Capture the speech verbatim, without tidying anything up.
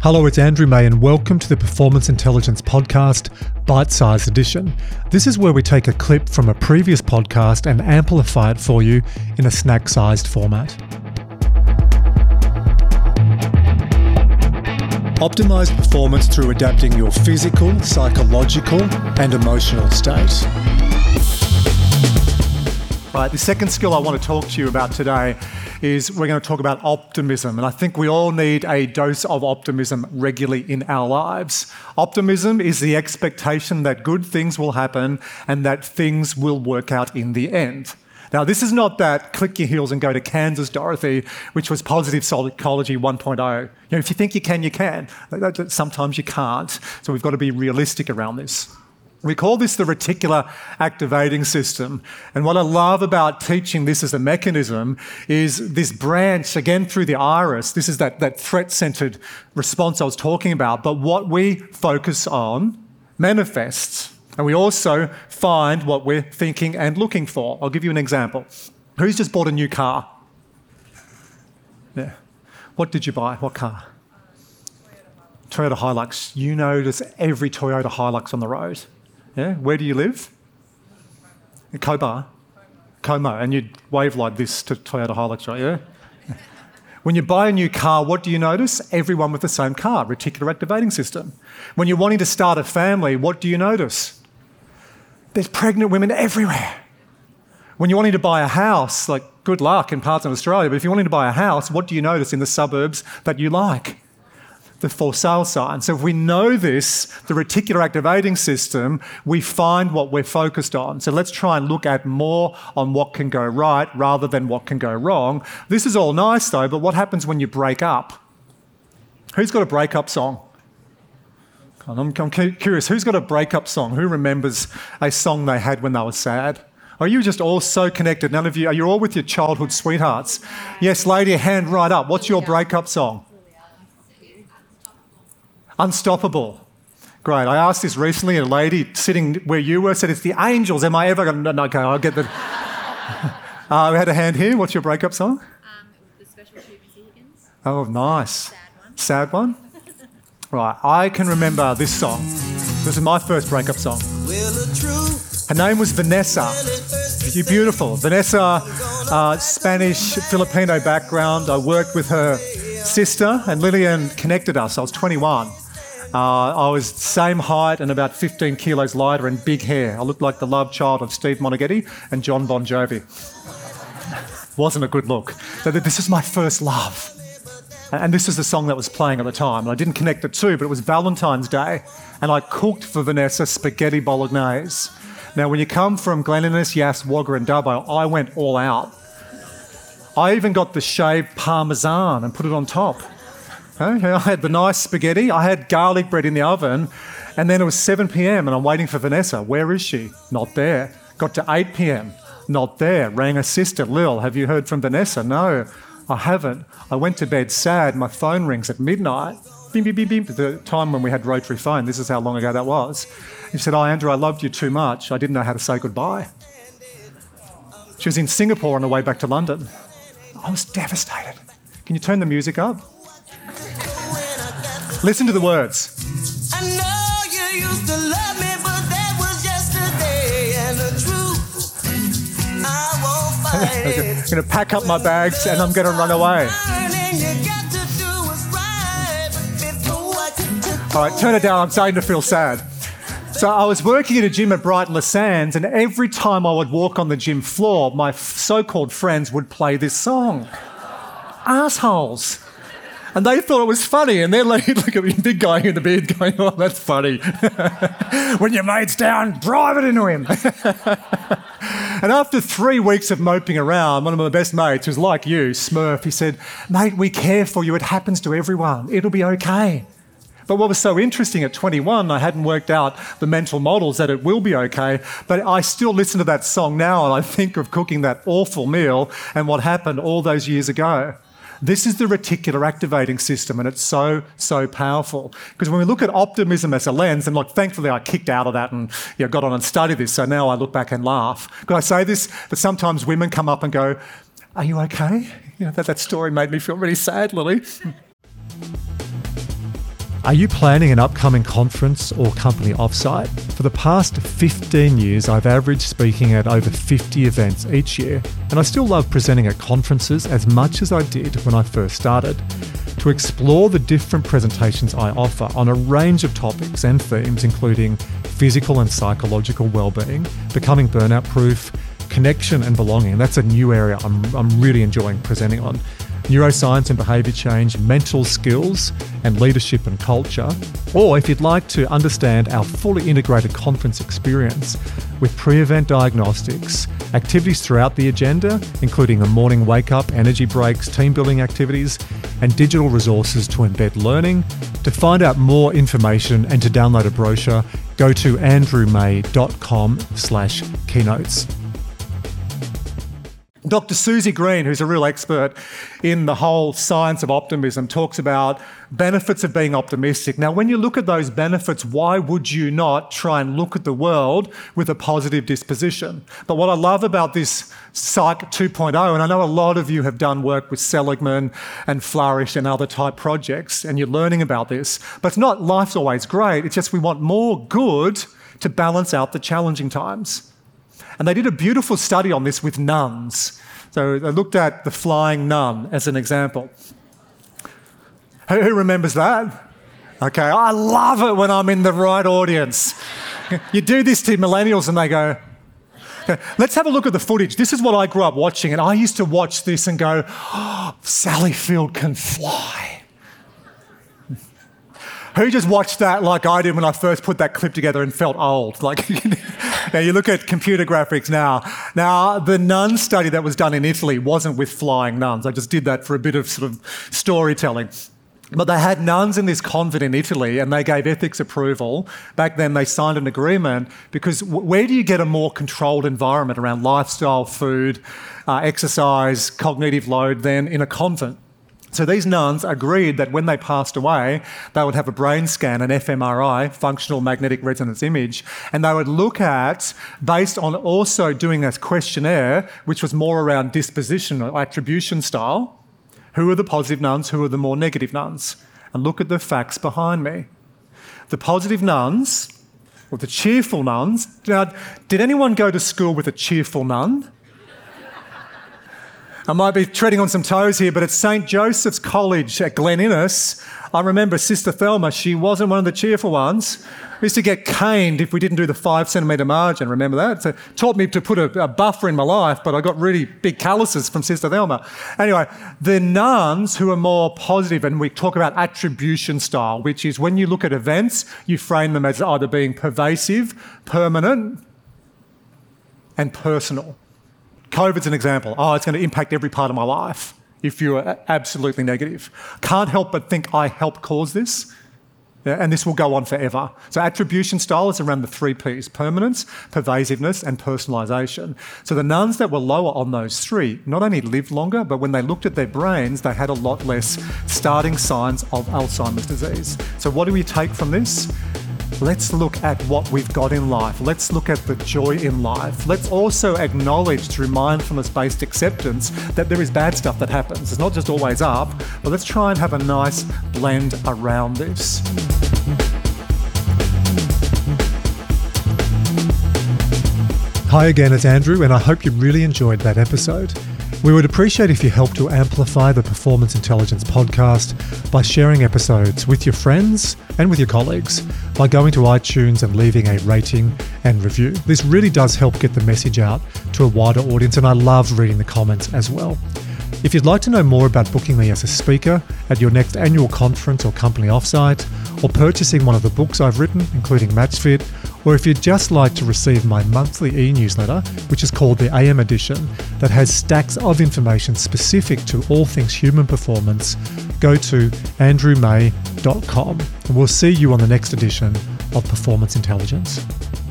Hello, it's Andrew May and welcome to the Performance Intelligence Podcast, Bite-Sized Edition. This is where we take a clip from a previous podcast and amplify it for you in a snack-sized format. Optimize performance through adapting your physical, psychological and emotional state. Right, the second skill I want to talk to you about today is we're going to talk about optimism. And I think we all need a dose of optimism regularly in our lives. Optimism is the expectation that good things will happen and that things will work out in the end. Now, this is not that click your heels and go to Kansas, Dorothy, which was positive psychology one point oh. You know, if you think you can, you can. Sometimes you can't. So we've got to be realistic around this. We call this the reticular activating system. And what I love about teaching this as a mechanism is this branch, again through the iris, this is that, that threat-centered response I was talking about, but what we focus on manifests. And we also find what we're thinking and looking for. I'll give you an example. Who's just bought a new car? Yeah. What did you buy? What car? Toyota Hilux. You notice every Toyota Hilux on the road. Yeah, where do you live? In Cobar. Como. And you'd wave like this to Toyota Hilux, right? Yeah. When you buy a new car, what do you notice? Everyone with the same car, reticular activating system. When you're wanting to start a family, what do you notice? There's pregnant women everywhere. When you're wanting to buy a house, like good luck in parts of Australia, but if you're wanting to buy a house, what do you notice in the suburbs that you like? The for sale sign. So if we know this, the reticular activating system, we find what we're focused on. So let's try and look at more on what can go right rather than what can go wrong. This is all nice though, but what happens when you break up? Who's got a breakup song? I'm, I'm curious, who's got a breakup song? Who remembers a song they had when they were sad? Are you just all so connected? None of you, are you all with your childhood sweethearts? Yes, lady, hand right up. What's your breakup song? Unstoppable. Great. I asked this recently, and a lady sitting where you were said, it's the Angels. Am I ever going to... No, okay, I'll get the... uh, we had a hand here. What's your breakup song? Um, the Special Chief Higgins. Oh, nice. Sad one. Sad one? Right. I can remember this song. This is my first breakup song. Her name was Vanessa. You're beautiful. Vanessa, uh, Spanish, Filipino background. I worked with her sister, and Lillian connected us. I was twenty-one. Uh, I was same height and about fifteen kilos lighter and big hair. I looked like the love child of Steve Monaghetti and John Bon Jovi. Wasn't a good look. So this is my first love. And this is the song that was playing at the time. And I didn't connect the two, but it was Valentine's Day. And I cooked for Vanessa spaghetti bolognese. Now, when you come from Glen Innes, Yass, Wagga and Dubbo, I went all out. I even got the shaved parmesan and put it on top. Okay, I had the nice spaghetti, I had garlic bread in the oven, and then it was seven p.m. and I'm waiting for Vanessa. Where is she? Not there. Got to eight p.m. Not there. Rang her sister, Lil, have you heard from Vanessa? No, I haven't. I went to bed sad. My phone rings at midnight. Bing, bing, bing, bing. The time when we had rotary phone, this is how long ago that was. She said, oh, Andrew, I loved you too much. I didn't know how to say goodbye. She was in Singapore on the way back to London. I was devastated. Can you turn the music up? Listen to the words. I know you used to love me, but that was yesterday, and the truth, I won't fight it. I'm going to pack up my bags and I'm going to run away. All right, turn it down. I'm starting to feel sad. So I was working at a gym at Brighton Les Sands, and every time I would walk on the gym floor, my so-called friends would play this song. Assholes. And they thought it was funny, and they're like, look at me, big guy in the beard going, oh, that's funny. When your mate's down, drive it into him. And after three weeks of moping around, one of my best mates, who's like you, Smurf, he said, mate, we care for you. It happens to everyone. It'll be okay. But what was so interesting at twenty-one, I hadn't worked out the mental models that it will be okay, but I still listen to that song now and I think of cooking that awful meal and what happened all those years ago. This is the reticular activating system, and it's so, so powerful. Because when we look at optimism as a lens, and like thankfully I kicked out of that and you know, got on and studied this, so now I look back and laugh. Because I say this, but sometimes women come up and go, are you okay? You know, that, that story made me feel really sad, Lily. Are you planning an upcoming conference or company offsite? For the past fifteen years, I've averaged speaking at over fifty events each year, and I still love presenting at conferences as much as I did when I first started. To explore the different presentations I offer on a range of topics and themes, including physical and psychological well-being, becoming burnout-proof, connection and belonging, that's a new area I'm, I'm really enjoying presenting on, neuroscience and behaviour change, mental skills and leadership and culture. Or if you'd like to understand our fully integrated conference experience with pre-event diagnostics, activities throughout the agenda, including a morning wake-up, energy breaks, team building activities, and digital resources to embed learning. To find out more information and to download a brochure, go to andrewmay.com slash keynotes. Doctor Susie Green, who's a real expert in the whole science of optimism, talks about benefits of being optimistic. Now, when you look at those benefits, why would you not try and look at the world with a positive disposition? But what I love about this Psych two point oh, and I know a lot of you have done work with Seligman and Flourish and other type projects, and you're learning about this, but it's not life's always great, it's just we want more good to balance out the challenging times. And they did a beautiful study on this with nuns. So they looked at the flying nun as an example. Who, who remembers that? Okay, I love it when I'm in the right audience. You do this to millennials and they go, okay, let's have a look at the footage. This is what I grew up watching, and I used to watch this and go, oh, Sally Field can fly. Who just watched that like I did when I first put that clip together and felt old? Like, now you look at computer graphics now. Now, the nun study that was done in Italy wasn't with flying nuns. I just did that for a bit of sort of storytelling. But they had nuns in this convent in Italy and they gave ethics approval. Back then they signed an agreement because where do you get a more controlled environment around lifestyle, food, uh, exercise, cognitive load than in a convent? So these nuns agreed that when they passed away, they would have a brain scan, an f M R I, functional magnetic resonance image, and they would look at, based on also doing this questionnaire, which was more around disposition or attribution style, who are the positive nuns, who are the more negative nuns? And look at the facts behind me. The positive nuns, or the cheerful nuns, now, did anyone go to school with a cheerful nun? I might be treading on some toes here, but at Saint Joseph's College at Glen Innes, I remember Sister Thelma, she wasn't one of the cheerful ones. We used to get caned if we didn't do the five centimetre margin, remember that? So it taught me to put a, a buffer in my life, but I got really big calluses from Sister Thelma. Anyway, the nuns who are more positive, and we talk about attribution style, which is when you look at events, you frame them as either being pervasive, permanent, and personal. COVID's an example. Oh, it's going to impact every part of my life if you're absolutely negative. Can't help but think I helped cause this, yeah, and this will go on forever. So attribution style is around the three Ps: permanence, pervasiveness, and personalisation. So the nuns that were lower on those three not only lived longer, but when they looked at their brains, they had a lot less starting signs of Alzheimer's disease. So what do we take from this? Let's look at what we've got in life. Let's look at the joy in life. Let's also acknowledge through mindfulness-based acceptance that there is bad stuff that happens. It's not just always up, but let's try and have a nice blend around this. Hi again, it's Andrew, and I hope you really enjoyed that episode. We would appreciate if you help to amplify the Performance Intelligence podcast by sharing episodes with your friends and with your colleagues, by going to iTunes and leaving a rating and review. This really does help get the message out to a wider audience, and I love reading the comments as well. If you'd like to know more about booking me as a speaker at your next annual conference or company offsite, or purchasing one of the books I've written, including MatchFit, or if you'd just like to receive my monthly e-newsletter, which is called the A M Edition, that has stacks of information specific to all things human performance, go to andrew may dot com, and we'll see you on the next edition of Performance Intelligence.